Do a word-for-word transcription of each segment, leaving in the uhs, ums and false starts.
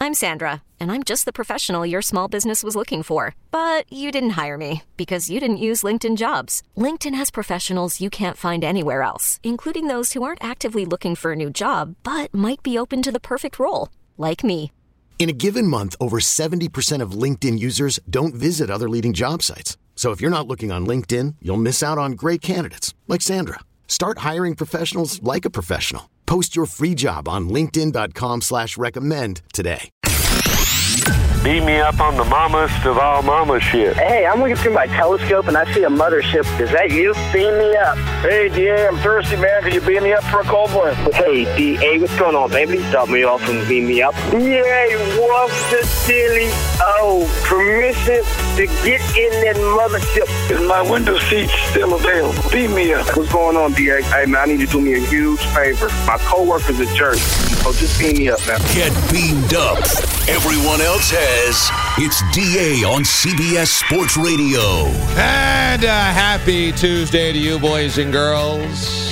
I'm Sandra, and I'm just the professional your small business was looking for. But you didn't hire me because you didn't use LinkedIn Jobs. LinkedIn has professionals you can't find anywhere else, including those who aren't actively looking for a new job, but might be open to the perfect role, like me. In a given month, over seventy percent of LinkedIn users don't visit other leading job sites. So if you're not looking on LinkedIn, you'll miss out on great candidates like Sandra. Start hiring professionals like a professional. Post your free job on linkedin.com slash recommend today. Beat me up on the mamas of all mama shit. Hey, I'm looking through my telescope and I see a mothership. Is that you? Beam me up. Hey, D A, I'm thirsty, man. Can you beam me up for a cold one? Hey, D A, what's going on, baby? Stop me off and beam me up. Yay, what's the silly? Oh, permission to get in that mothership. Is my window seat still available? Beam me up. What's going on, D A? Hey, man, I need you to do me a huge favor. My coworker's a jerk. So just beam me up, man. Get beamed up. Everyone else has. It's D A on C B S Sports Radio. And a happy Tuesday to you, boys and girls.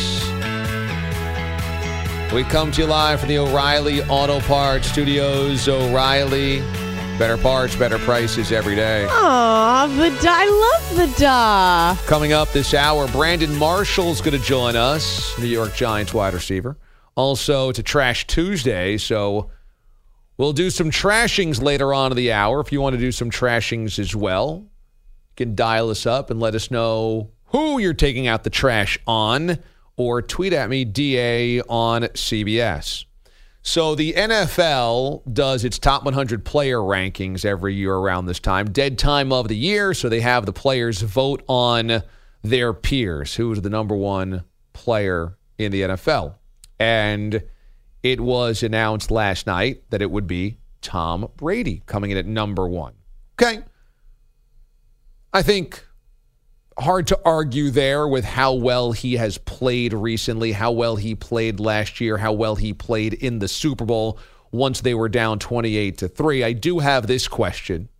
We come to you live from the O'Reilly Auto Parts Studios. O'Reilly, better parts, better prices every day. Aw, the da- I love the da. Coming up this hour, Brandon Marshall's going to join us, New York Giants wide receiver. Also, it's a Trash Tuesday, so we'll do some trashings later on in the hour. If you want to do some trashings as well, you can dial us up and let us know who you're taking out the trash on, or tweet at me, D A on C B S. So the N F L does its top one hundred player rankings every year around this time. Dead time of the year, so they have the players vote on their peers. Who is the number one player in the N F L? And it was announced last night that it would be Tom Brady coming in at number one. Okay. I think hard to argue there with how well he has played recently, how well he played last year, how well he played in the Super Bowl once they were down twenty-eight to three. I do have this question.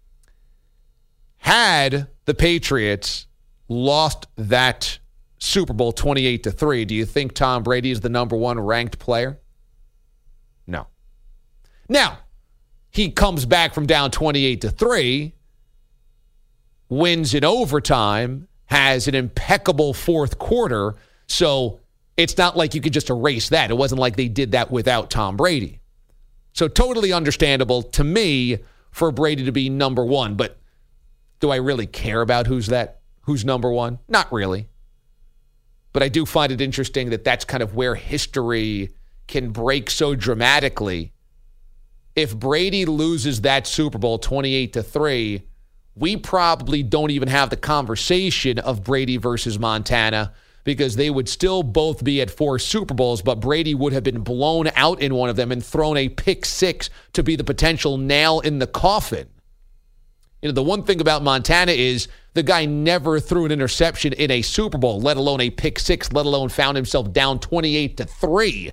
Had the Patriots lost that Super Bowl twenty-eight to three, do you think Tom Brady is the number one ranked player? No. Now, he comes back from down twenty-eight to three, wins in overtime, has an impeccable fourth quarter, so it's not like you could just erase that. It wasn't like they did that without Tom Brady. So totally understandable to me for Brady to be number one, but do I really care about who's that? Who's number one? Not really. But I do find it interesting that that's kind of where history can break so dramatically. If Brady loses that Super Bowl twenty-eight to three, we probably don't even have the conversation of Brady versus Montana, because they would still both be at four Super Bowls, but Brady would have been blown out in one of them and thrown a pick six to be the potential nail in the coffin. You know, the one thing about Montana is the guy never threw an interception in a Super Bowl, let alone a pick six, let alone found himself down twenty-eight to three.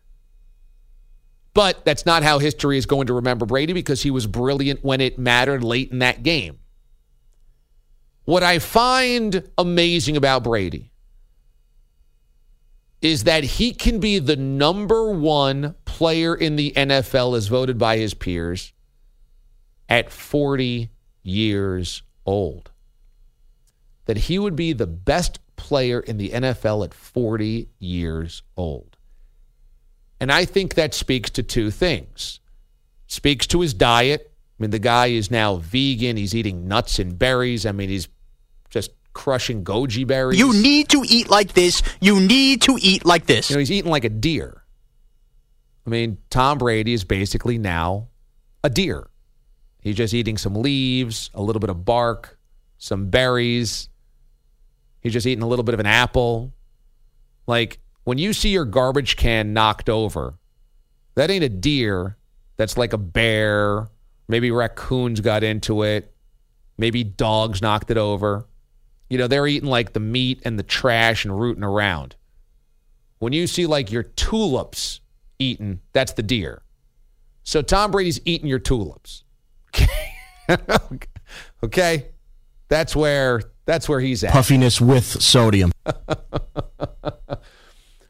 But that's not how history is going to remember Brady, because he was brilliant when it mattered late in that game. What I find amazing about Brady is that he can be the number one player in the N F L as voted by his peers at forty years old. That he would be the best player in the N F L at forty years old. And I think that speaks to two things. Speaks to his diet. I mean, the guy is now vegan. He's eating nuts and berries. I mean, he's just crushing goji berries. You need to eat like this. You need to eat like this. You know, he's eating like a deer. I mean, Tom Brady is basically now a deer. He's just eating some leaves, a little bit of bark, some berries. He's just eating a little bit of an apple. Like, when you see your garbage can knocked over, that ain't a deer. That's like a bear. Maybe raccoons got into it. Maybe dogs knocked it over. You know, they're eating like the meat and the trash and rooting around. When you see like your tulips eaten, that's the deer. So Tom Brady's eating your tulips. Okay. Okay. That's where that's where he's at. Puffiness with sodium.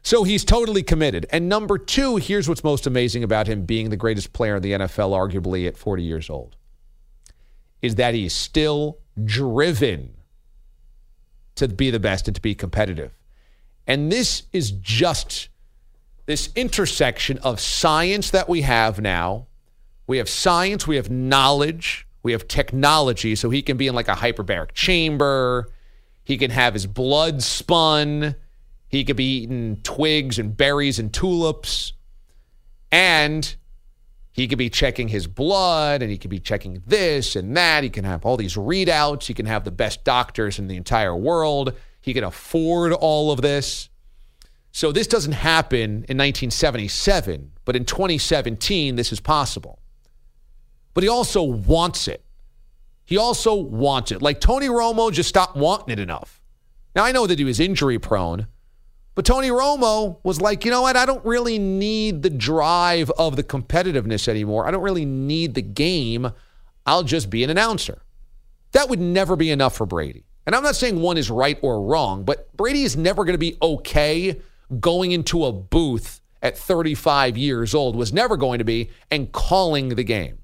So he's totally committed. And number two, here's what's most amazing about him being the greatest player in the N F L, arguably at forty years old, is that he's still driven to be the best and to be competitive. And this is just this intersection of science that we have now. We have science, we have knowledge, we have technology, so he can be in like a hyperbaric chamber. He can have his blood spun. He could be eating twigs and berries and tulips. And he could be checking his blood, and he could be checking this and that. He can have all these readouts. He can have the best doctors in the entire world. He can afford all of this. So this doesn't happen in nineteen seventy-seven, but in twenty seventeen, this is possible. But he also wants it. He also wants it. Like Tony Romo just stopped wanting it enough. Now, I know that he was injury prone, but Tony Romo was like, you know what? I don't really need the drive of the competitiveness anymore. I don't really need the game. I'll just be an announcer. That would never be enough for Brady. And I'm not saying one is right or wrong, but Brady is never going to be okay going into a booth at thirty-five years old, was never going to be, and calling the game.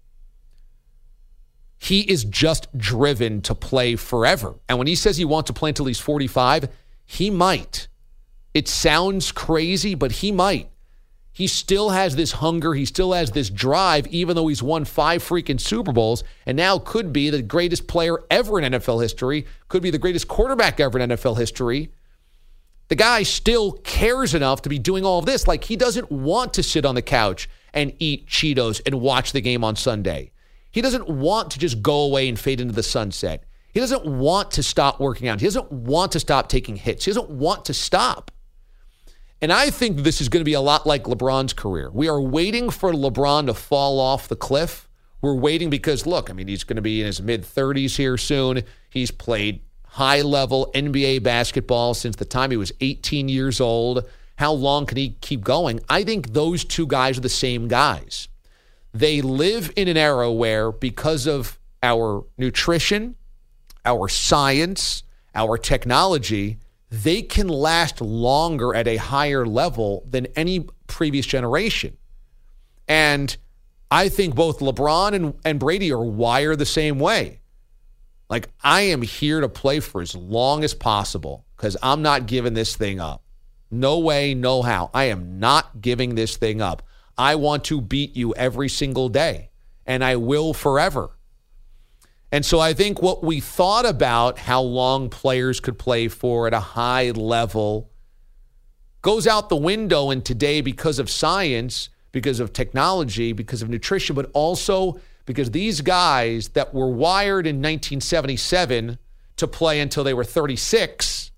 He is just driven to play forever. And when he says he wants to play until he's forty-five, he might. It sounds crazy, but he might. He still has this hunger. He still has this drive, even though he's won five freaking Super Bowls and now could be the greatest player ever in N F L history, could be the greatest quarterback ever in N F L history. The guy still cares enough to be doing all of this. Like, he doesn't want to sit on the couch and eat Cheetos and watch the game on Sunday. He doesn't want to just go away and fade into the sunset. He doesn't want to stop working out. He doesn't want to stop taking hits. He doesn't want to stop. And I think this is going to be a lot like LeBron's career. We are waiting for LeBron to fall off the cliff. We're waiting because, look, I mean, he's going to be in his mid-thirties here soon. He's played high-level N B A basketball since the time he was eighteen years old. How long can he keep going? I think those two guys are the same guys. They live in an era where, because of our nutrition, our science, our technology, they can last longer at a higher level than any previous generation. And I think both LeBron and, and Brady are wired the same way. Like, I am here to play for as long as possible because I'm not giving this thing up. No way, no how. I am not giving this thing up. I want to beat you every single day, and I will forever. And so I think what we thought about how long players could play for at a high level goes out the window in today because of science, because of technology, because of nutrition, but also because these guys that were wired in nineteen seventy-seven to play until they were thirty-six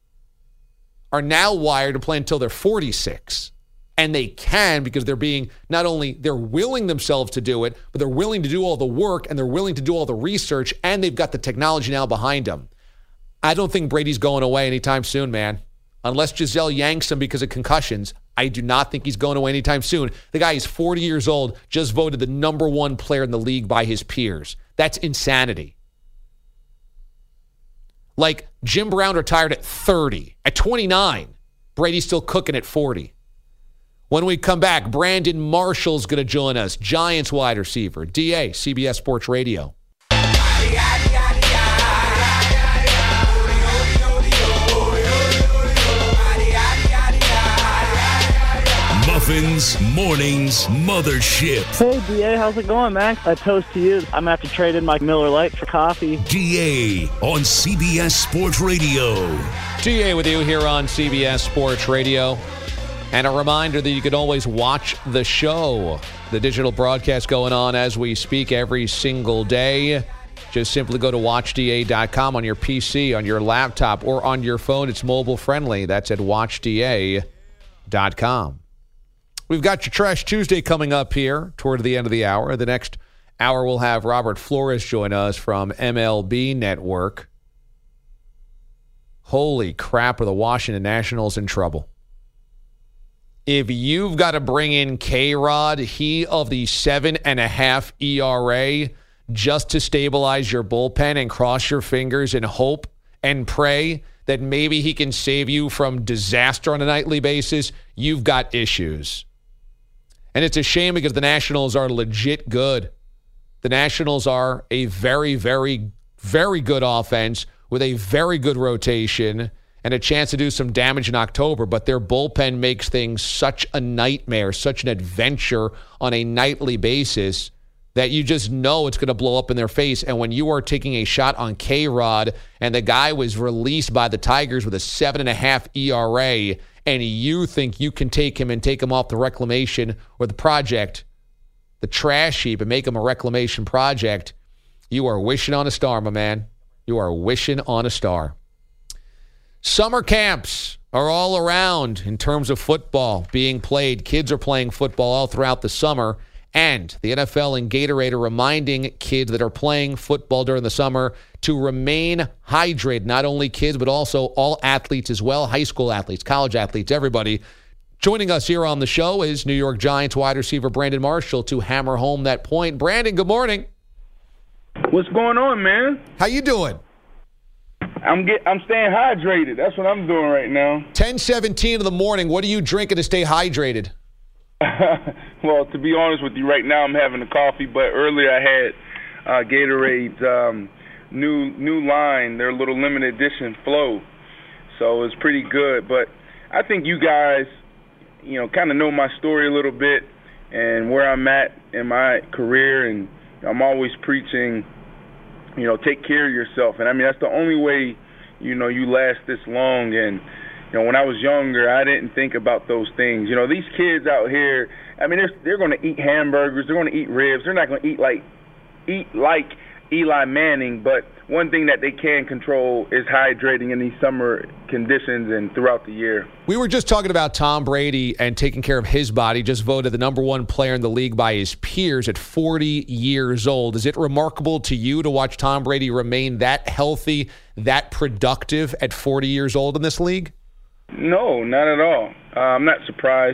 are now wired to play until they're forty-six. And they can, because they're being, not only they're willing themselves to do it, but they're willing to do all the work and they're willing to do all the research, and they've got the technology now behind them. I don't think Brady's going away anytime soon, man. Unless Giselle yanks him because of concussions, I do not think he's going away anytime soon. The guy is forty years old, just voted the number one player in the league by his peers. That's insanity. Like, Jim Brown retired at thirty. At twenty-nine, Brady's still cooking at forty. When we come back, Brandon Marshall's going to join us, Giants wide receiver. D A, C B S Sports Radio. Muffins Mornings Mothership. Hey, D A, how's it going, man? I toast to you. I'm going to have to trade in my Miller Lite for coffee. D A on C B S Sports Radio. D A with you here on C B S Sports Radio. And a reminder that you can always watch the show, the digital broadcast going on as we speak every single day. Just simply go to watch D A dot com on your P C, on your laptop, or on your phone. It's mobile friendly. That's at watch D A dot com. We've got your Trash Tuesday coming up here toward the end of the hour. The next hour we'll have Robert Flores join us from M L B Network. Holy crap, are the Washington Nationals in trouble. If you've got to bring in K-Rod, he of the seven and a half E R A, just to stabilize your bullpen and cross your fingers and hope and pray that maybe he can save you from disaster on a nightly basis, you've got issues. And it's a shame because the Nationals are legit good. The Nationals are a very, very, very good offense with a very good rotation and a chance to do some damage in October, but their bullpen makes things such a nightmare, such an adventure on a nightly basis that you just know it's going to blow up in their face. And when you are taking a shot on K-Rod and the guy was released by the Tigers with a seven and a half E R A, and you think you can take him and take him off the reclamation or the project, the trash heap, and make him a reclamation project, you are wishing on a star, my man. You are wishing on a star. Summer camps are all around in terms of football being played. Kids are playing football all throughout the summer. And the N F L and Gatorade are reminding kids that are playing football during the summer to remain hydrated. Not only kids, but also all athletes as well, high school athletes, college athletes, everybody. Joining us here on the show is New York Giants wide receiver Brandon Marshall to hammer home that point. Brandon, good morning. What's going on, man? How you doing? I'm get, I'm staying hydrated. That's what I'm doing right now. ten seventeen in the morning. What are you drinking to stay hydrated? Well, to be honest with you, right now I'm having a coffee, but earlier I had uh, Gatorade's um, new new line, their little limited edition Flow. So it's pretty good. But I think you guys, you know, kind of know my story a little bit and where I'm at in my career, and I'm always preaching, you know, take care of yourself. And I mean, that's the only way, you know, you last this long. And, you know, when I was younger, I didn't think about those things. You know, these kids out here, I mean, they're, they're going to eat hamburgers. They're going to eat ribs. They're not going to eat like eat like Eli Manning. But one thing that they can control is hydrating in these summer conditions and throughout the year. We were just talking about Tom Brady and taking care of his body. Just voted the number one player in the league by his peers at forty years old. Is it remarkable to you to watch Tom Brady remain that healthy, that productive at forty years old in this league? No, not at all. Uh, I'm not surprised.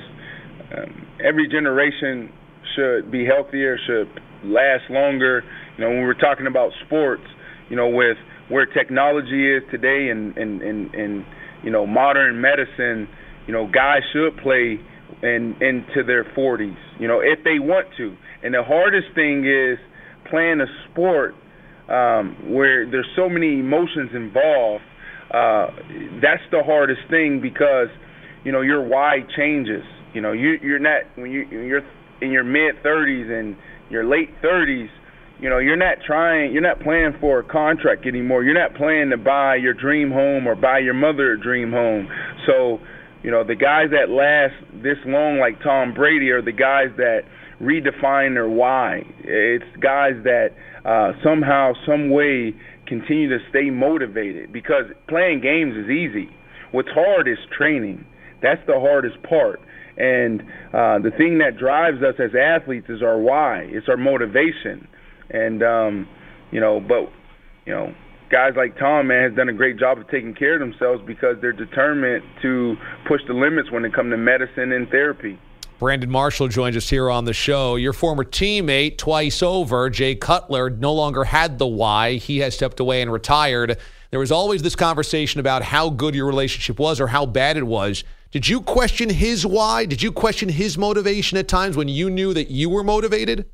Um, every generation should be healthier, should last longer. You know, when we're talking about sports, you know, with where technology is today and, and, and, and you know, modern medicine, you know, guys should play in, into their forties, you know, if they want to. And the hardest thing is playing a sport um, where there's so many emotions involved. Uh, that's the hardest thing because, you know, your why changes. You know, you, you're not, when you, you're in your mid-thirties and your late thirties, you know, you're not trying, you're not playing for a contract anymore. You're not playing to buy your dream home or buy your mother a dream home. So, you know, the guys that last this long like Tom Brady are the guys that redefine their why. It's guys that uh, somehow, some way continue to stay motivated because playing games is easy. What's hard is training. That's the hardest part. And uh, the thing that drives us as athletes is our why. It's our motivation. And, um, you know, but, you know, guys like Tom, man, has done a great job of taking care of themselves because they're determined to push the limits when it comes to medicine and therapy. Brandon Marshall joins us here on the show. Your former teammate twice over, Jay Cutler, no longer had the why. He has stepped away and retired. There was always this conversation about how good your relationship was or how bad it was. Did you question his why? Did you question his motivation at times when you knew that you were motivated?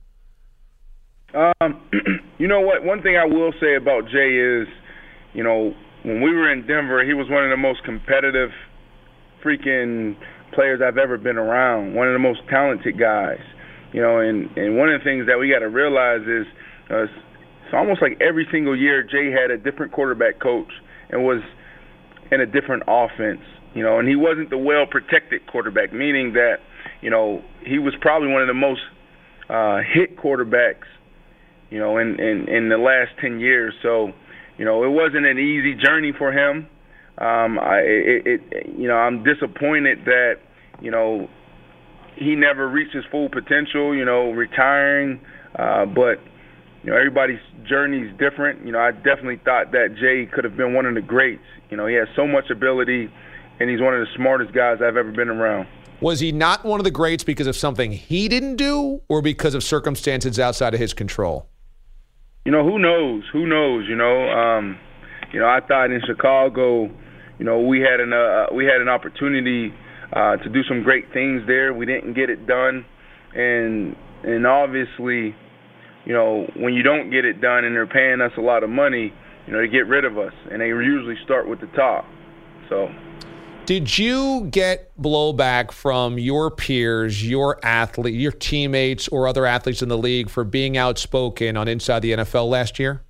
Um, you know what? One thing I will say about Jay is, you know, when we were in Denver, he was one of the most competitive freaking players I've ever been around, one of the most talented guys. You know, and, and one of the things that we got to realize is uh, it's almost like every single year Jay had a different quarterback coach and was in a different offense. You know, and he wasn't the well-protected quarterback, meaning that, you know, he was probably one of the most uh, hit quarterbacks, you know, in, in, in the last ten years. So, you know, it wasn't an easy journey for him. Um, I, it, it, you know, I'm disappointed that, you know, he never reached his full potential, you know, retiring. Uh, but, you know, everybody's journey is different. You know, I definitely thought that Jay could have been one of the greats. You know, he has so much ability, and he's one of the smartest guys I've ever been around. Was he not one of the greats because of something he didn't do or because of circumstances outside of his control? You know, who knows? Who knows, you know? Um, You know, I thought in Chicago, you know, we had an uh, we had an opportunity uh, to do some great things there. We didn't get it done, and and obviously, you know, when you don't get it done and they're paying us a lot of money, you know, to get rid of us, and they usually start with the top. So. Did you get blowback from your peers, your athlete, your teammates, or other athletes in the league for being outspoken on Inside the N F L last year?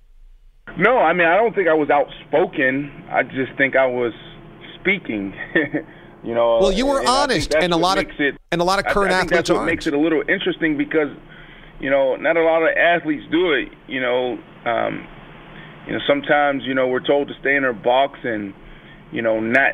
No, I mean, I don't think I was outspoken. I just think I was speaking. you know. Well, you were and honest, and a lot of it, and a lot of current I, I athletes think that's what aren't. makes it a little interesting because, you know, not a lot of athletes do it. You know, um, you know, sometimes you know we're told to stay in our box and, you know, not.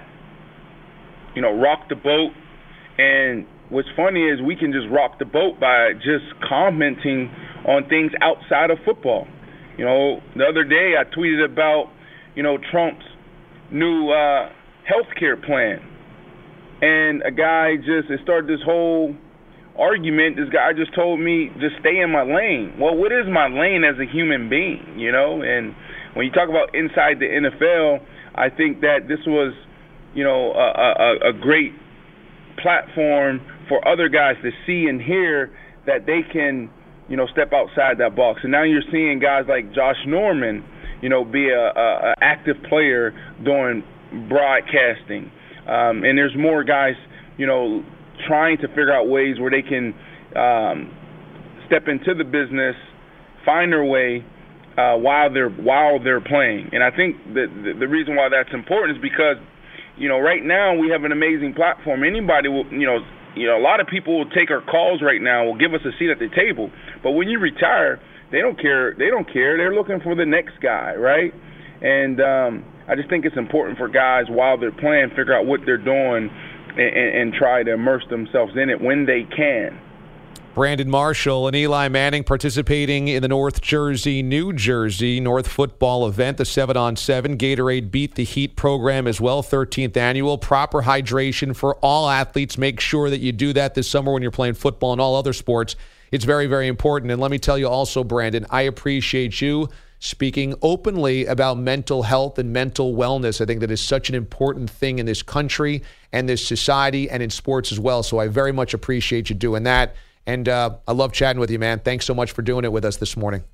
you know, rock the boat. And what's funny is we can just rock the boat by just commenting on things outside of football. You know, the other day I tweeted about, you know, Trump's new uh, health care plan. And a guy just, it started this whole argument. This guy just told me, just stay in my lane. Well, what is my lane as a human being, you know? And when you talk about inside the N F L, I think that this was, you know, a, a, a great platform for other guys to see and hear that they can, you know, step outside that box. And now you're seeing guys like Josh Norman, you know, be a, a, a active player doing broadcasting. Um, and there's more guys, you know, trying to figure out ways where they can um, step into the business, find their way uh, while they're while they're playing. And I think that the, the reason why that's important is because, you know, right now we have an amazing platform. Anybody will, you know, you know, a lot of people will take our calls right now, will give us a seat at the table. But when you retire, they don't care. They don't care. They're looking for the next guy, right? And um, I just think it's important for guys while they're playing, figure out what they're doing and, and, and try to immerse themselves in it when they can. Brandon Marshall and Eli Manning participating in the North Jersey, New Jersey North football event, the seven on seven. Gatorade Beat the Heat program as well, thirteenth annual. Proper hydration for all athletes. Make sure that you do that this summer when you're playing football and all other sports. It's very, very important. And let me tell you also, Brandon, I appreciate you speaking openly about mental health and mental wellness. I think that is such an important thing in this country and this society and in sports as well. So I very much appreciate you doing that. And uh, I love chatting with you, man. Thanks so much for doing it with us this morning.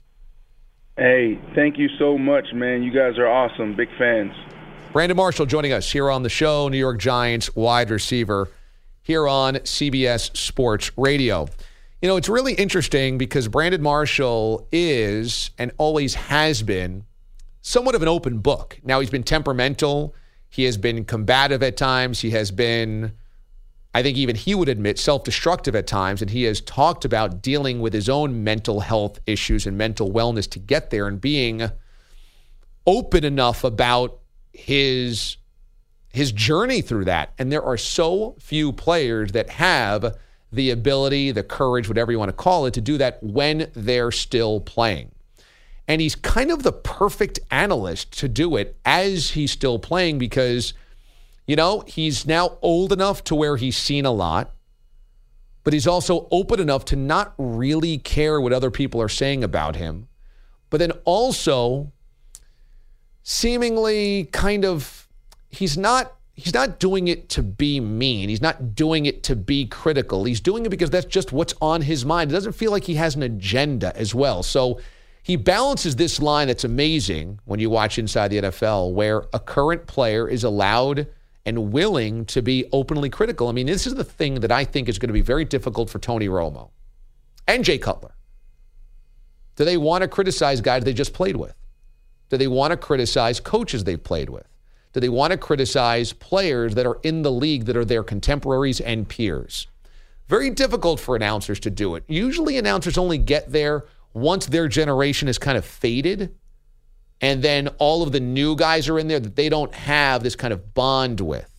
Hey, thank you so much, man. You guys are awesome. Big fans. Brandon Marshall joining us here on the show, New York Giants wide receiver here on C B S Sports Radio. You know, it's really interesting because Brandon Marshall is and always has been somewhat of an open book. Now, he's been temperamental. He has been combative at times. He has been, I think even he would admit, self-destructive at times, and he has talked about dealing with his own mental health issues and mental wellness to get there and being open enough about his, his journey through that. And there are so few players that have the ability, the courage, whatever you want to call it, to do that when they're still playing. And he's kind of the perfect analyst to do it as he's still playing because, you know, he's now old enough to where he's seen a lot, but he's also open enough to not really care what other people are saying about him, but then also seemingly kind of, he's not, he's not doing it to be mean. He's not doing it to be critical. He's doing it because that's just what's on his mind. It doesn't feel like he has an agenda as well. So he balances this line that's amazing when you watch Inside the N F L, where a current player is allowed and willing to be openly critical. I mean, this is the thing that I think is going to be very difficult for Tony Romo and Jay Cutler. Do they want to criticize guys they just played with? Do they want to criticize coaches they've played with? Do they want to criticize players that are in the league that are their contemporaries and peers? Very difficult for announcers to do it. Usually announcers only get there once their generation has kind of faded, and then all of the new guys are in there that they don't have this kind of bond with.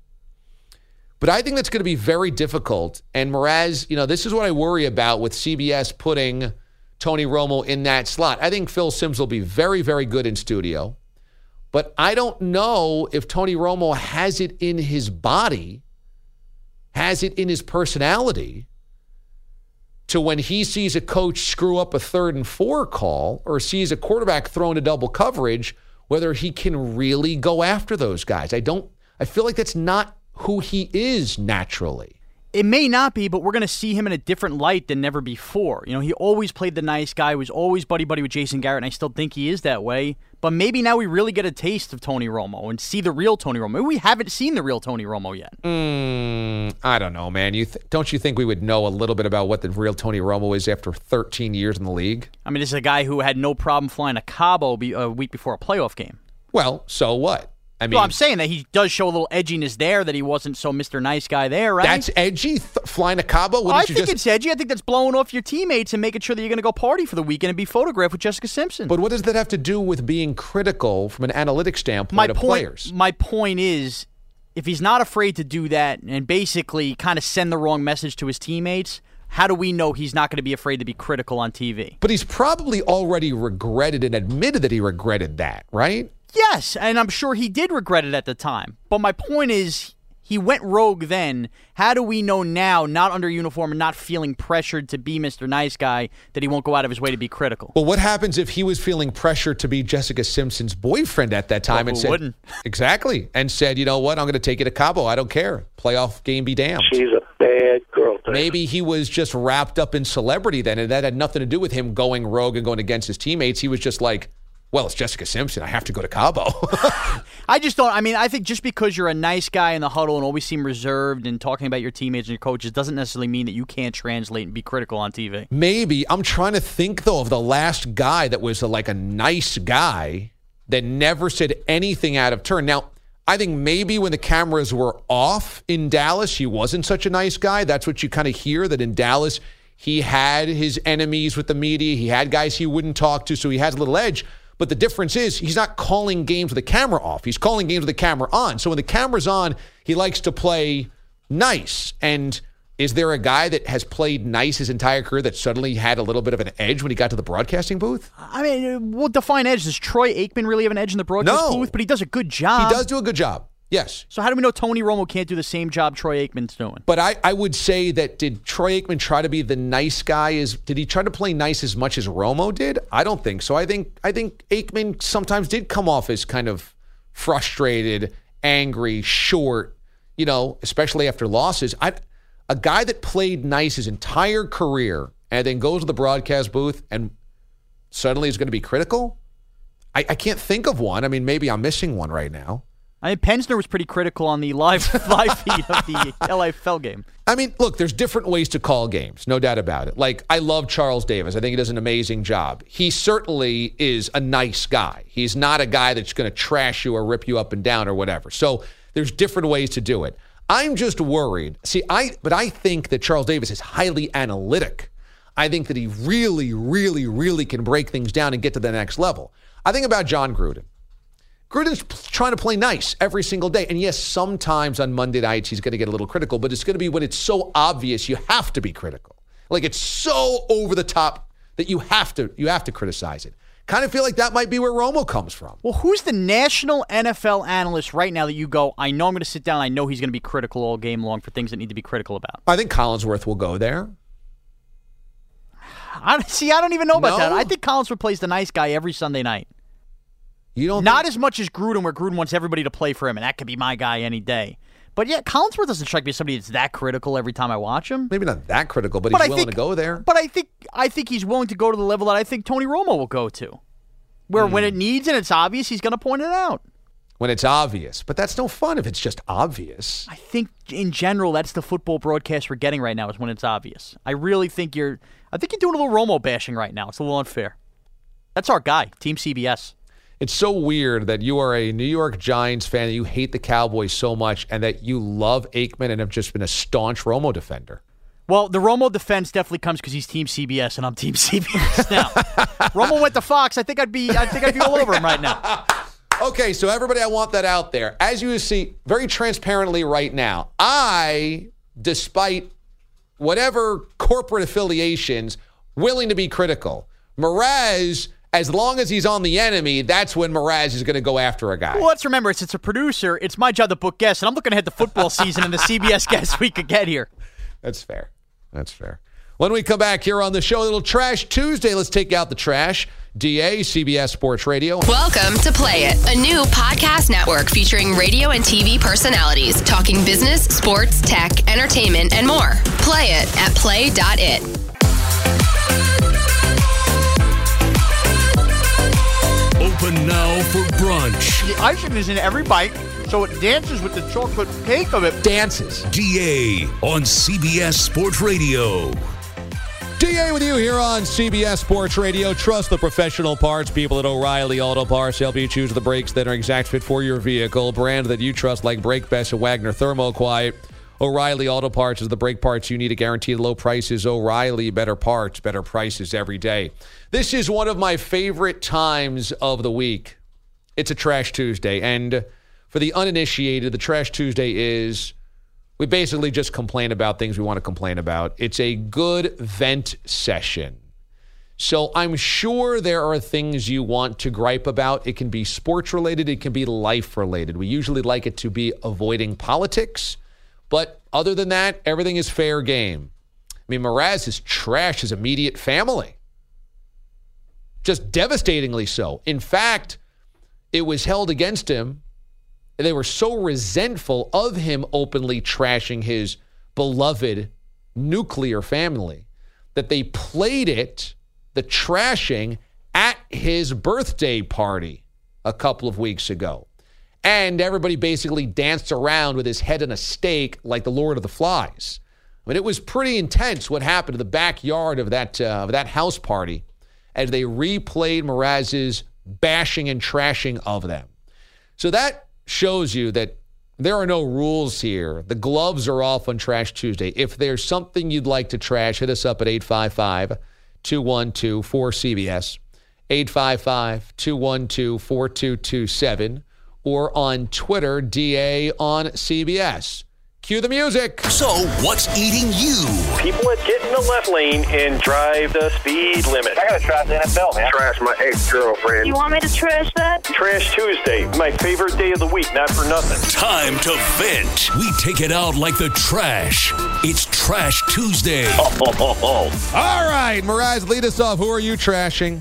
But I think that's going to be very difficult. And Mraz, you know, this is what I worry about with C B S putting Tony Romo in that slot. I think Phil Simms will be very, very good in studio. But I don't know if Tony Romo has it in his body, has it in his personality, to when he sees a coach screw up a third and four call or sees a quarterback thrown to double coverage, whether he can really go after those guys. I don't, I feel like that's not who he is naturally. It may not be, but we're going to see him in a different light than never before. You know, he always played the nice guy, was always buddy-buddy with Jason Garrett, and I still think he is that way. But maybe now we really get a taste of Tony Romo and see the real Tony Romo. Maybe we haven't seen the real Tony Romo yet. Mm, I don't know, man. You th- Don't you think we would know a little bit about what the real Tony Romo is after thirteen years in the league? I mean, this is a guy who had no problem flying to Cabo be- a week before a playoff game. Well, so what? I mean, well, I'm saying that he does show a little edginess there, that he wasn't so Mister Nice Guy there, right? That's edgy, th- flying to Cabo? Well, I you think just... it's edgy. I think that's blowing off your teammates and making sure that you're going to go party for the weekend and be photographed with Jessica Simpson. But what does that have to do with being critical from an analytic standpoint my of point, players? My point is, if he's not afraid to do that and basically kind of send the wrong message to his teammates, how do we know he's not going to be afraid to be critical on T V? But he's probably already regretted and admitted that he regretted that, right? Yes, and I'm sure he did regret it at the time. But my point is, he went rogue then. How do we know now, not under uniform and not feeling pressured to be Mister Nice Guy, that he won't go out of his way to be critical? Well, what happens if he was feeling pressured to be Jessica Simpson's boyfriend at that time well, and who said, wouldn't? Exactly, and said, you know what, I'm going to take you to Cabo. I don't care. Playoff game be damned. She's a bad girl. Maybe he was just wrapped up in celebrity then, and that had nothing to do with him going rogue and going against his teammates. He was just like, well, it's Jessica Simpson. I have to go to Cabo. I just don't. I mean, I think just because you're a nice guy in the huddle and always seem reserved and talking about your teammates and your coaches doesn't necessarily mean that you can't translate and be critical on T V. Maybe. I'm trying to think, though, of the last guy that was a, like a nice guy that never said anything out of turn. Now, I think maybe when the cameras were off in Dallas, he wasn't such a nice guy. That's what you kind of hear, that in Dallas, he had his enemies with the media. He had guys he wouldn't talk to, so he has a little edge. But the difference is he's not calling games with the camera off. He's calling games with the camera on. So when the camera's on, he likes to play nice. And is there a guy that has played nice his entire career that suddenly had a little bit of an edge when he got to the broadcasting booth? I mean, we'll define edge. Does Troy Aikman really have an edge in the broadcast no. booth? But he does a good job. He does do a good job. Yes. So how do we know Tony Romo can't do the same job Troy Aikman's doing? But I, I would say that did Troy Aikman try to be the nice guy? Is did he try to play nice as much as Romo did? I don't think so. I think I think Aikman sometimes did come off as kind of frustrated, angry, short, you know, especially after losses. I a guy that played nice his entire career and then goes to the broadcast booth and suddenly is going to be critical? I, I can't think of one. I mean, maybe I'm missing one right now. I mean, Pensner was pretty critical on the live live feed of the L A F L game. I mean, look, there's different ways to call games, no doubt about it. Like, I love Charles Davis. I think he does an amazing job. He certainly is a nice guy. He's not a guy that's going to trash you or rip you up and down or whatever. So there's different ways to do it. I'm just worried. See, I but I think that Charles Davis is highly analytic. I think that he really, really, really can break things down and get to the next level. I think about John Gruden. Gruden's trying to play nice every single day. And yes, sometimes on Monday nights he's going to get a little critical, but it's going to be when it's so obvious you have to be critical. Like it's so over the top that you have to you have to criticize it. Kind of feel like that might be where Romo comes from. Well, who's the national N F L analyst right now that you go, I know I'm going to sit down, I know he's going to be critical all game long for things that need to be critical about? I think Collinsworth will go there. I, see, I don't even know about no? that. I think Collinsworth plays the nice guy every Sunday night. You don't Not think- as much as Gruden, where Gruden wants everybody to play for him, and that could be my guy any day. But yeah, Collinsworth doesn't strike me as somebody that's that critical every time I watch him. Maybe not that critical, but, but he's I willing think, to go there. But I think I think he's willing to go to the level that I think Tony Romo will go to. Where mm. when it needs and it's obvious, he's going to point it out. When it's obvious. But that's no fun if it's just obvious. I think in general, that's the football broadcast we're getting right now is when it's obvious. I really think you're I think you're doing a little Romo bashing right now. It's a little unfair. That's our guy, Team C B S. It's so weird that you are a New York Giants fan, that you hate the Cowboys so much, and that you love Aikman and have just been a staunch Romo defender. Well, the Romo defense definitely comes because he's Team C B S and I'm Team C B S now. Romo went to Fox. I think I'd be. I think I'd be all over him right now. Okay, so everybody, I want that out there. As you see, very transparently right now, I, despite whatever corporate affiliations, willing to be critical. Mraz, as long as he's on the enemy, that's when Mraz is going to go after a guy. Well, let's remember, it's, it's a producer. It's my job to book guests, and I'm looking ahead to football season and the C B S guests we could get here. That's fair. That's fair. When we come back here on the show, a little Trash Tuesday. Let's take out the trash. D A, C B S Sports Radio. Welcome to Play It, a new podcast network featuring radio and T V personalities talking business, sports, tech, entertainment, and more. Play it at play dot it. Open now for brunch. The icing is in every bite, so it dances with the chocolate cake of it. Dances. D A on C B S Sports Radio. D A with you here on C B S Sports Radio. Trust the professional parts people at O'Reilly Auto Parts help you choose the brakes that are exact fit for your vehicle. Brand that you trust like Brake Best and Wagner Thermoquiet. O'Reilly Auto Parts is the brake parts you need at guaranteed low prices. O'Reilly, better parts, better prices every day. This is one of my favorite times of the week. It's a Trash Tuesday. And for the uninitiated, the Trash Tuesday is... we basically just complain about things we want to complain about. It's a good vent session. So I'm sure there are things you want to gripe about. It can be sports related. It can be life related. We usually like it to be avoiding politics. But other than that, everything is fair game. I mean, Mraz has trashed his immediate family. Just devastatingly so. In fact, it was held against him. They were so resentful of him openly trashing his beloved nuclear family that they played it, the trashing, at his birthday party a couple of weeks ago. And everybody basically danced around with his head in a stake like the Lord of the Flies. I mean, it was pretty intense what happened in the backyard of that, uh, of that house party as they replayed Mraz's bashing and trashing of them. So that shows you that there are no rules here. The gloves are off on Trash Tuesday. If there's something you'd like to trash, hit us up at eight five five, two one two, four C B S, eight five five, two one two, four two two seven, or on Twitter, D A on C B S. Cue the music. So, what's eating you? People that get in the left lane and drive the speed limit. I gotta trash the N F L, man. Trash my ex-girlfriend. You want me to trash that? Trash Tuesday, my favorite day of the week, not for nothing. Time to vent. We take it out like the trash. It's Trash Tuesday. Oh, oh, oh, oh. All right, Mraz, lead us off. Who are you trashing?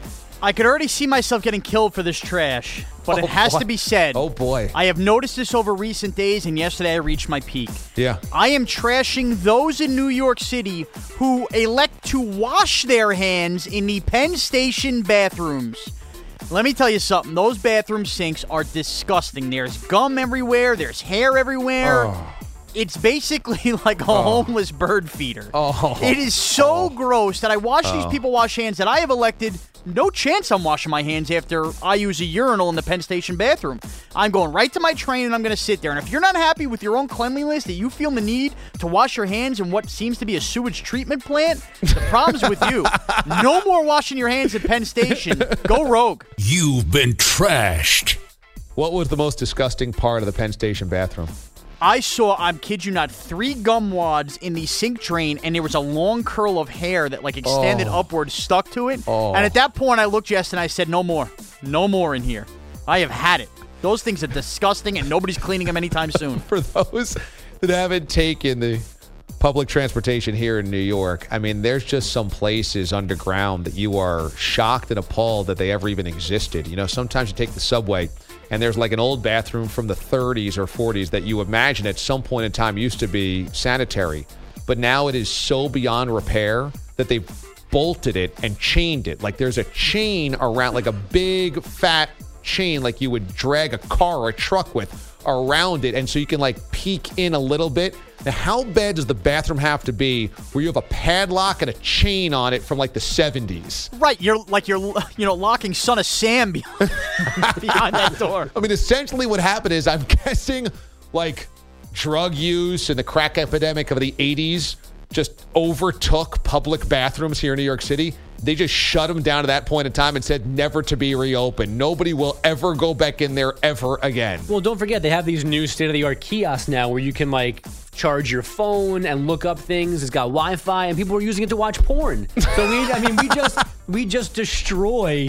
I could already see myself getting killed for this trash, but oh, it has boy. to be said. Oh, boy. I have noticed this over recent days, and yesterday I reached my peak. Yeah. I am trashing those in New York City who elect to wash their hands in the Penn Station bathrooms. Let me tell you something. Those bathroom sinks are disgusting. There's gum everywhere. There's hair everywhere. Oh. It's basically like a Oh. homeless bird feeder. Oh. It is so Oh. gross that I watch Oh. these people wash hands that I have elected no chance I'm washing my hands after I use a urinal in the Penn Station bathroom. I'm going right to my train and I'm going to sit there. And if you're not happy with your own cleanliness, that you feel the need to wash your hands in what seems to be a sewage treatment plant, the problem's with you. No more washing your hands at Penn Station. Go rogue. You've been trashed. What was the most disgusting part of the Penn Station bathroom? I saw, I kid you not, three gum wads in the sink drain, and there was a long curl of hair that, like, extended Oh. upward, stuck to it. Oh. And at that point, I looked, Jess, and I said, no more. No more in here. I have had it. Those things are disgusting, and nobody's cleaning them anytime soon. For those that haven't taken the public transportation here in New York, I mean, there's just some places underground that you are shocked and appalled that they ever even existed. You know, sometimes you take the subway, and there's like an old bathroom from the thirties or forties that you imagine at some point in time used to be sanitary. But now it is so beyond repair that they've bolted it and chained it. Like there's a chain around, like a big fat chain like you would drag a car or a truck with around it. And so you can like peek in a little bit. Now, how bad does the bathroom have to be where you have a padlock and a chain on it from like the seventies? Right, you're like you're you know locking Son of Sam behind, behind that door. I mean, essentially what happened is I'm guessing like drug use and the crack epidemic of the eighties just overtook public bathrooms here in New York City. They just shut them down to that point in time and said never to be reopened. Nobody will ever go back in there ever again. Well, don't forget, they have these new state-of-the-art kiosks now where you can, like, charge your phone and look up things. It's got Wi-Fi, and people are using it to watch porn. So, we, I mean, we just we just destroy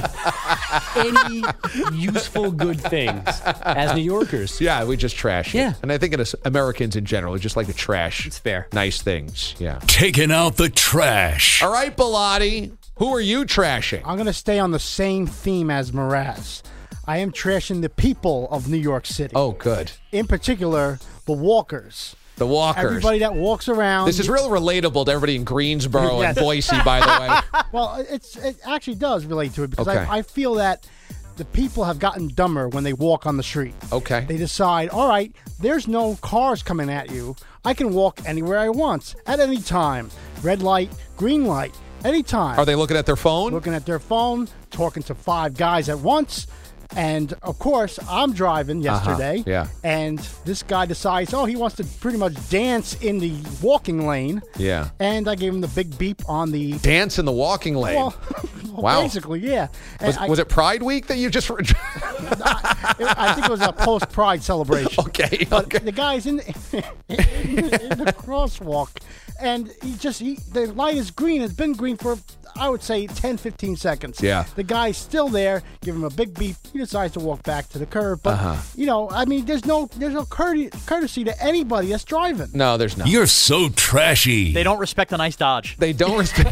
any useful good things as New Yorkers. Yeah, we just trash it. Yeah. And I think it is Americans in general we just like to trash It's fair. nice things. Yeah. Taking out the trash. All right, Bilotti. Who are you trashing? I'm going to stay on the same theme as Mraz. I am trashing the people of New York City. Oh, good. In particular, the walkers. The walkers. Everybody that walks around. This is real relatable to everybody in Greensboro Yes. and Boise, by the way. Well, it's it actually does relate to it because Okay. I, I feel that the people have gotten dumber when they walk on the street. Okay. They decide, all right, there's no cars coming at you. I can walk anywhere I want at any time. Red light, green light, anytime. Are they looking at their phone? Looking at their phone, talking to five guys at once. And, of course, I'm driving yesterday. Uh-huh, yeah. And this guy decides, oh, he wants to pretty much dance in the walking lane. Yeah. And I gave him the big beep on the... Dance in the walking lane. Well, well, Wow. basically, yeah. And Was, I, was it Pride Week that you just... I think it was a post-Pride celebration. Okay, But okay. the guy's in, in, the, in the crosswalk, and he just... He, the light is green. It's been green for, I would say, ten, fifteen seconds. Yeah. The guy's still there. Give him a big beep. He decides to walk back to the curb. But, Uh-huh. you know, I mean, there's no there's no courtesy, courtesy to anybody that's driving. No, there's not. You're so trashy. They don't respect a nice Dodge. They don't respect...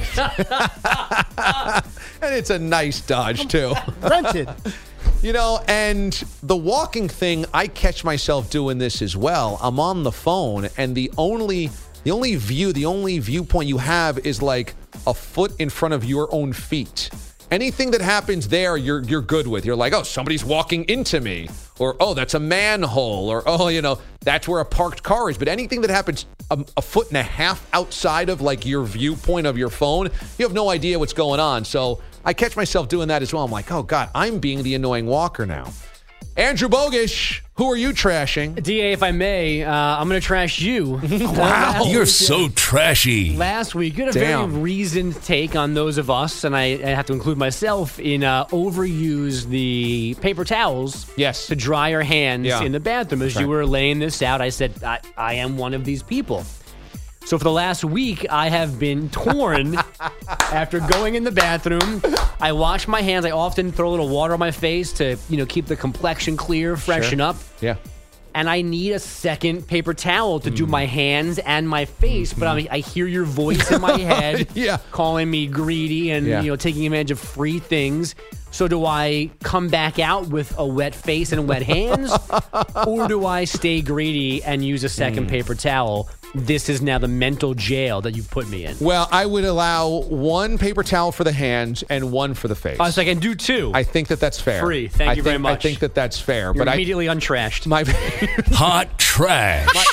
And it's a nice Dodge, too. Rented. You know, and the walking thing, I catch myself doing this as well. I'm on the phone, and the only the only view, the only viewpoint you have is like a foot in front of your own feet. Anything that happens there, you're you're good with. You're like, oh, somebody's walking into me, or oh, that's a manhole, or oh, you know, that's where a parked car is. But anything that happens a, a foot and a half outside of like your viewpoint of your phone, you have no idea what's going on. So I catch myself doing that as well. I'm like, oh God, I'm being the annoying walker now. Andrew Bogish, who are you trashing? D A, if I may, uh, I'm going to trash you. Wow. You're so trashy. Last week, you had a Damn. very reasoned take on those of us, and I, I have to include myself, in uh, overuse the paper towels yes. to dry your hands Yeah. in the bathroom. As That's you right. were laying this out, I said, I, I am one of these people. So for the last week, I have been torn after going in the bathroom. I wash my hands. I often throw a little water on my face to, you know, keep the complexion clear, freshen Sure. up. Yeah. And I need a second paper towel to do my hands and my face. But I, I hear your voice in my head Yeah. calling me greedy and, Yeah. you know, taking advantage of free things. So do I come back out with a wet face and wet hands? Or do I stay greedy and use a second paper towel? This is now the mental jail that you've put me in. Well, I would allow one paper towel for the hands and one for the face. Oh, so I can do two. I think that that's fair. Free. Thank I you very think- much. I think that that's fair. You're but immediately untrashed. I, my Hot trash.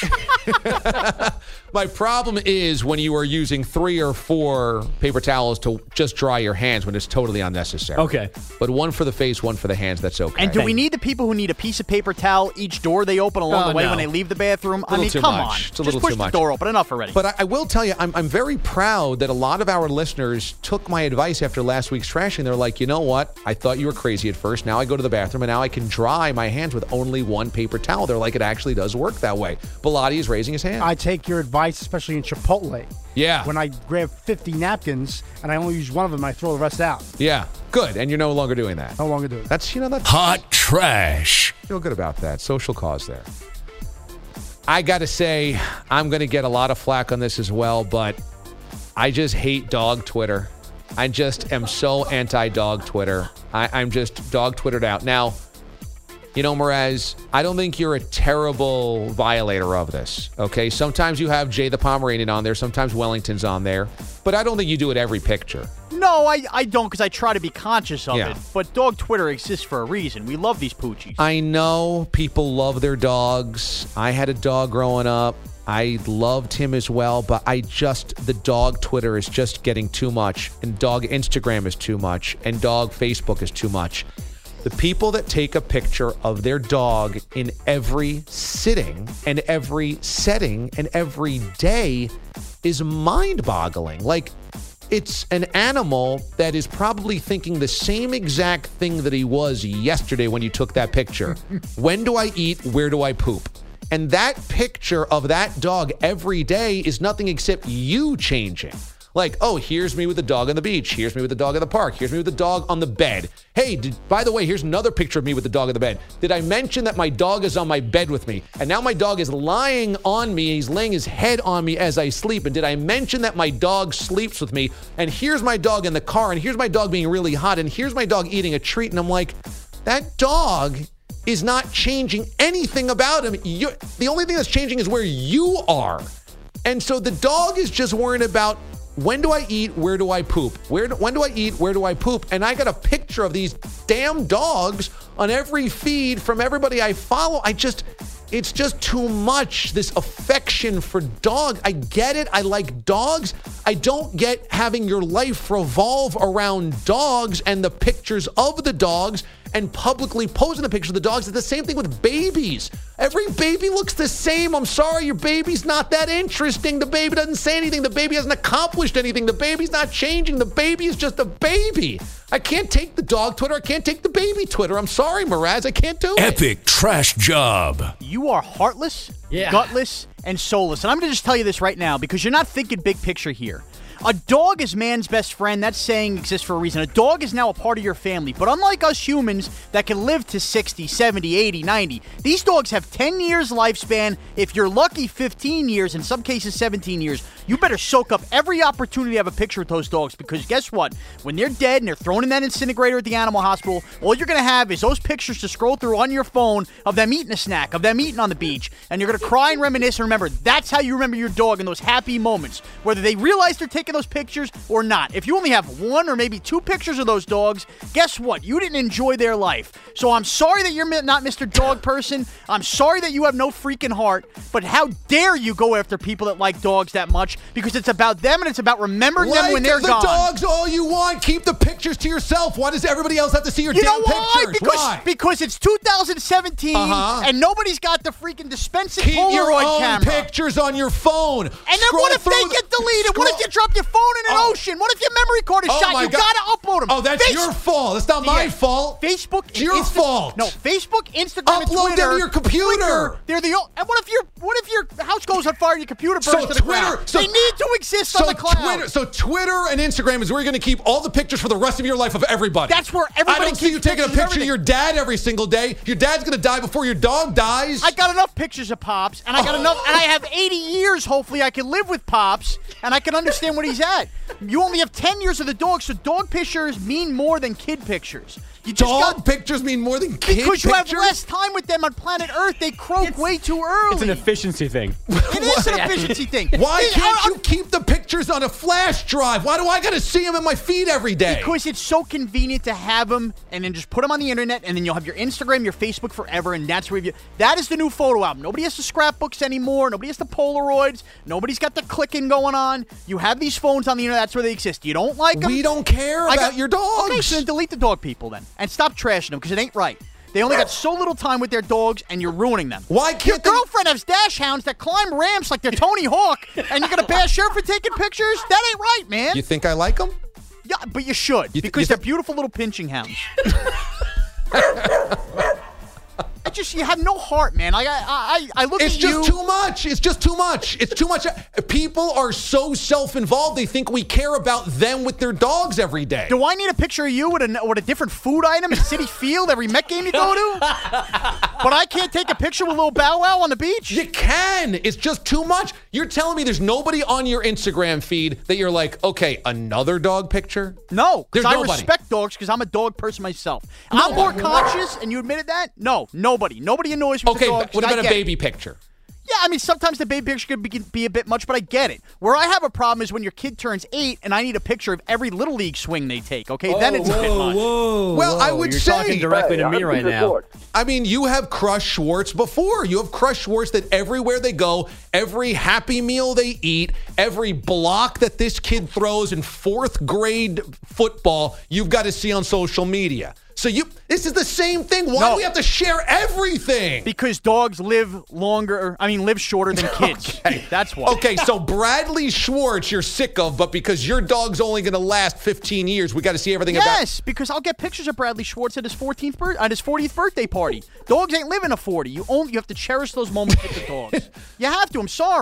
my problem is when you are using three or four paper towels to just dry your hands when it's totally unnecessary. Okay. But one for the face, one for the hands. That's okay. And do we need the people who need a piece of paper towel each door they open along Oh, the way no. when they leave the bathroom? I Little mean, too come much. on. It's a Just little push too the much. door open. Enough already. But I, I will tell you, I'm, I'm very proud that a lot of our listeners took my advice after last week's trashing. They're like, you know what? I thought you were crazy at first. Now I go to the bathroom, and now I can dry my hands with only one paper towel. They're like, it actually does work that way. Bilotti is raising his hand. I take your advice, especially in Chipotle. Yeah. When I grab fifty napkins and I only use one of them, I throw the rest out. Yeah, good. And you're no longer doing that. No longer do it. That's, you know, that's... Hot trash. Feel good about that. Social cause there. I got to say, I'm going to get a lot of flack on this as well, but I just hate dog Twitter. I just am so anti-dog Twitter. I, I'm just dog Twittered out. Now, you know, Mraz, I don't think you're a terrible violator of this, okay? Sometimes you have Jay the Pomeranian on there. Sometimes Wellington's on there. But I don't think you do it every picture. No, I, I don't because I try to be conscious of Yeah. it. But dog Twitter exists for a reason. We love these poochies. I know people love their dogs. I had a dog growing up. I loved him as well, but I just, the dog Twitter is just getting too much, and dog Instagram is too much, and dog Facebook is too much. The people that take a picture of their dog in every sitting and every setting and every day is mind-boggling. Like, it's an animal that is probably thinking the same exact thing that he was yesterday when you took that picture. When do I eat? Where do I poop? And that picture of that dog every day is nothing except you changing. Like, oh, here's me with the dog on the beach. Here's me with the dog in the park. Here's me with the dog on the bed. Hey, did, by the way, here's another picture of me with the dog on the bed. Did I mention that my dog is on my bed with me? And now my dog is lying on me. He's laying his head on me as I sleep. And did I mention that my dog sleeps with me? And here's my dog in the car. And here's my dog being really hot. And here's my dog eating a treat. And I'm like, that dog is not changing anything about him. You're, the only thing that's changing is where you are. And so the dog is just worrying about, when do I eat? Where do I poop? Where? Do, when do I eat? Where do I poop? And I got a picture of these damn dogs on every feed from everybody I follow. I just, it's just too much, this affection for dog. I get it. I like dogs. I don't get having your life revolve around dogs and the pictures of the dogs and publicly posing a picture of the dogs. It's the same thing with babies. Every baby looks the same. I'm sorry, your baby's not that interesting. The baby doesn't say anything. The baby hasn't accomplished anything. The baby's not changing. The baby is just a baby. I can't take the dog Twitter. I can't take the baby Twitter. I'm sorry, Mraz. I can't do it. Epic trash job. You are heartless, yeah. gutless, and soulless. And I'm going to just tell you this right now because you're not thinking big picture here. A dog is man's best friend. That saying exists for a reason. A dog is now a part of your family. But unlike us humans that can live to sixty, seventy, eighty, ninety, these dogs have ten years lifespan. If you're lucky, fifteen years, in some cases seventeen years. You better soak up every opportunity to have a picture with those dogs because guess what? When they're dead and they're thrown in that incinerator at the animal hospital, all you're going to have is those pictures to scroll through on your phone of them eating a snack, of them eating on the beach, and you're going to cry and reminisce and remember that's how you remember your dog in those happy moments, whether they realize they're taking those pictures or not. If you only have one or maybe two pictures of those dogs, guess what? You didn't enjoy their life. So I'm sorry that you're not Mister Dog Person. I'm sorry that you have no freaking heart, but how dare you go after people that like dogs that much because it's about them and it's about remembering like them when they're the gone. The dogs all you want. Keep the pictures to yourself. Why does everybody else have to see your you damn know why? pictures? Because, why? Because it's two thousand seventeen uh-huh. and nobody's got the freaking dispensing Keep Polaroid your own camera. pictures on your phone. And then Scroll what if they the, get deleted? scroll, what if you drop your phone in an oh, ocean? What if your memory card is oh shot? My You God. gotta upload them. Oh, that's Face- your fault. That's not my yeah. fault. Facebook, it's your Insta- fault. No, Facebook, Instagram, Upload and Twitter. them to your computer. Flickr, they're the. And what if your what if your house goes on fire and your computer burns So to the Twitter, ground? so, they need to exist so on the cloud. Twitter, so Twitter and Instagram is where you're going to keep all the pictures for the rest of your life of everybody. That's where everybody. I don't see you taking a picture of your dad every single day. Your dad's going to die before your dog dies. I got enough pictures of Pops, and I got oh. enough, and I have eighty years. Hopefully, I can live with Pops, and I can understand what he's at. You only have ten years of the dog, so dog pictures mean more than kid pictures. You just Dog got, pictures mean more than kid because you pictures? have less time with them on planet Earth. They croak It's- way too early. It's an efficiency thing. It is an efficiency thing. Why It- can't I- you keep the pictures on a flash drive? Why do I got to see them in my feed every day? Because it's so convenient to have them and then just put them on the internet and then you'll have your Instagram, your Facebook forever, and that's where you. That is the new photo album. Nobody has the scrapbooks anymore. Nobody has the Polaroids. Nobody's got the clicking going on. You have these phones on the internet. That's where they exist. You don't like them? We don't care I about got, your dogs. Okay, so then delete the dog people then and stop trashing them because it ain't right. They only got so little time with their dogs, and you're ruining them. Why can't your they- girlfriend has dash hounds that climb ramps like they're Tony Hawk, and you're gonna bash her for taking pictures? That ain't right, man. You think I like them? Yeah, but you should You th- because you they're th- beautiful little pinching hounds. I just you have no heart, man. I I I, I look It's at you. just too much. It's just too much. It's too much. People are so self-involved. They think we care about them with their dogs every day. Do I need a picture of you with a with a different food item at Citi Field every Met game you go to? But I can't take a picture with little Bow Wow on the beach. You can. It's just too much. You're telling me there's nobody on your Instagram feed that you're like, okay, another dog picture? No, because There's I nobody. respect dogs because I'm a dog person myself. I'm more conscious, and you admitted that? No, nobody. Nobody annoys me Okay, with but dogs. what I about a get baby it. picture? Yeah, I mean, sometimes the baby picture could be, be a bit much, but I get it. Where I have a problem is when your kid turns eight and I need a picture of every Little League swing they take, okay? Oh, then it's whoa, a bit much. Whoa, Well, whoa. I would You're say- talking directly to me right now. I mean, you have crushed Schwartz before. You have crushed Schwartz that everywhere they go, every Happy Meal they eat, every block that this kid throws in fourth grade football, you've got to see on social media. So you, this is the same thing. Why No. do we have to share everything? Because dogs live longer, I mean, live shorter than kids. Okay. That's why. Okay, so Bradley Schwartz you're sick of, but because your dog's only going to last fifteen years, we got to see everything about. Yes, because I'll get pictures of Bradley Schwartz at his fourteenth birth, at his fortieth birthday party. Dogs ain't living to forty. You only you have to cherish those moments with the dogs. You have to. I'm sorry.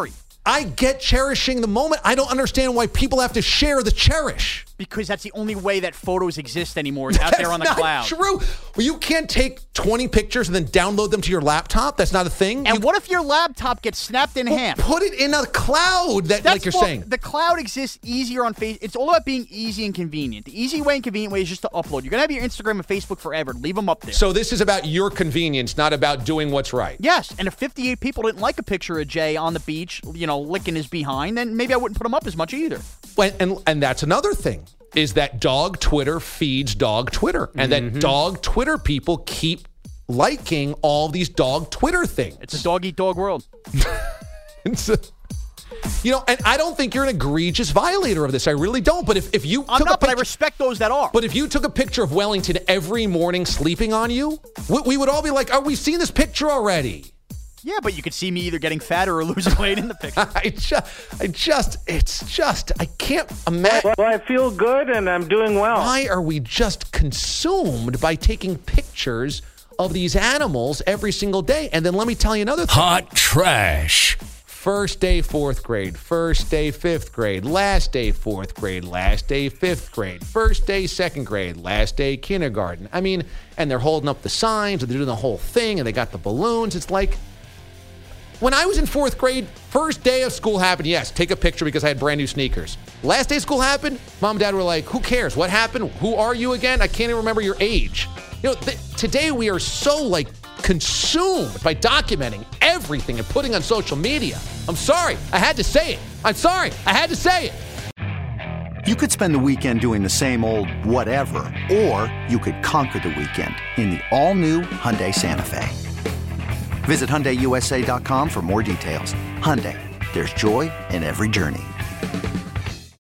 I get cherishing the moment. I don't understand why people have to share the cherish. Because that's the only way that photos exist anymore. It's out there on the cloud. That's not true. Well, you can't take twenty pictures and then download them to your laptop. That's not a thing. And you, what if your laptop gets snapped in well, half? Put it in a cloud, that, That's like you're more, saying. The cloud exists easier on Facebook. It's all about being easy and convenient. The easy way and convenient way is just to upload. You're going to have your Instagram and Facebook forever. Leave them up there. So this is about your convenience, not about doing what's right. Yes, and if fifty-eight people didn't like a picture of Jay on the beach, you know, licking his behind, then maybe I wouldn't put him up as much either. And, and, and that's another thing, is that dog Twitter feeds dog Twitter. And Mm-hmm. that dog Twitter people keep liking all these dog Twitter things. It's a dog-eat-dog world. It's a, you know, and I don't think you're an egregious violator of this. I really don't. But if, if you I'm took not, a picture, but I respect those that are. But if you took a picture of Wellington every morning sleeping on you, we, we would all be like, oh, we've seen this picture already. Yeah, but you could see me either getting fatter or losing weight in the picture. I just, I just, it's just, I can't imagine. Well, I feel good and I'm doing well. Why are we just consumed by taking pictures of these animals every single day? And then let me tell you another thing. Hot trash. First day, fourth grade. First day, fifth grade. Last day, fourth grade. Last day, fifth grade. First day, second grade. Last day, kindergarten. I mean, and they're holding up the signs, and they're doing the whole thing, and they got the balloons. It's like, when I was in fourth grade, first day of school happened, yes, take a picture because I had brand new sneakers. Last day of school happened, mom and dad were like, who cares? What happened? Who are you again? I can't even remember your age. You know, th- today we are so, like, consumed by documenting everything and putting on social media. I'm sorry. I had to say it. I'm sorry. I had to say it. You could spend the weekend doing the same old whatever, or you could conquer the weekend in the all-new Hyundai Santa Fe. Visit Hyundai U S A dot com for more details. Hyundai, there's joy in every journey.